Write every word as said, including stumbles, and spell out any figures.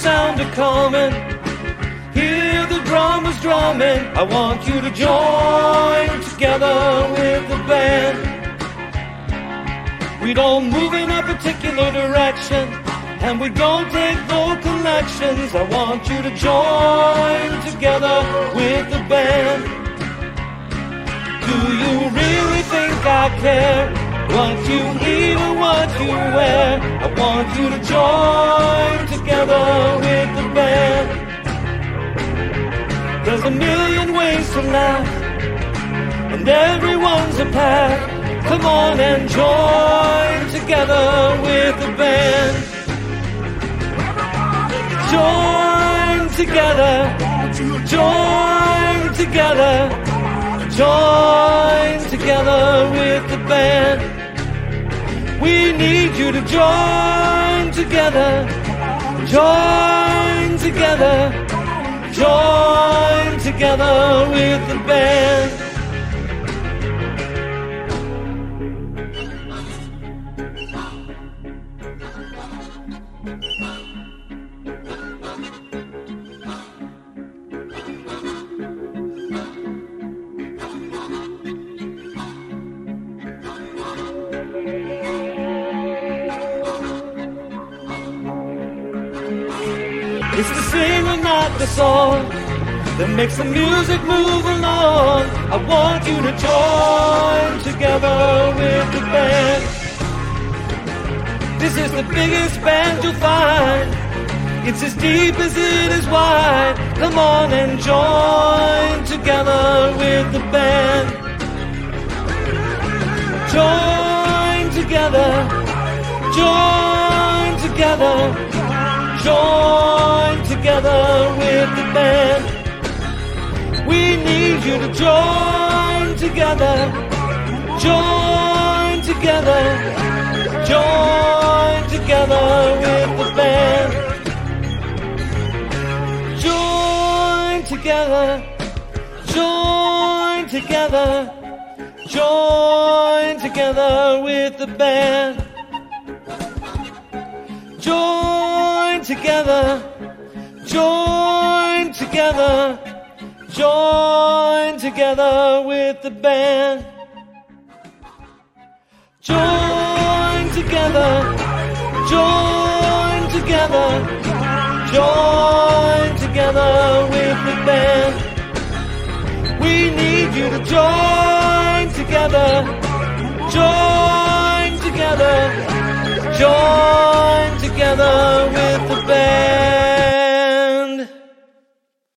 sound a coming, hear the drummers drumming. I want you to join together with the band. We don't move in a particular direction, and we don't take no collections. I want you to join together with the band. Do you really think I care what you eat or what you wear? I want you to join together with the band. There's a million ways to laugh, and everyone's a path. Come on and join together with the band. Join together, join together, join together with the band. We need you to join together, join together, join together with the band. It's the singer, not the song, that makes the music move along. I want you to join together with the band. This is the biggest band you'll find. It's as deep as it is wide. Come on and join together with the band. Join together, join together, join together with the band. We need you to join together, join together, join together with the band. Join together, join together, join together with the band. Join together, join together, join together with the band. Join together, join together, join together with the band. We need you to join together, join together, join together with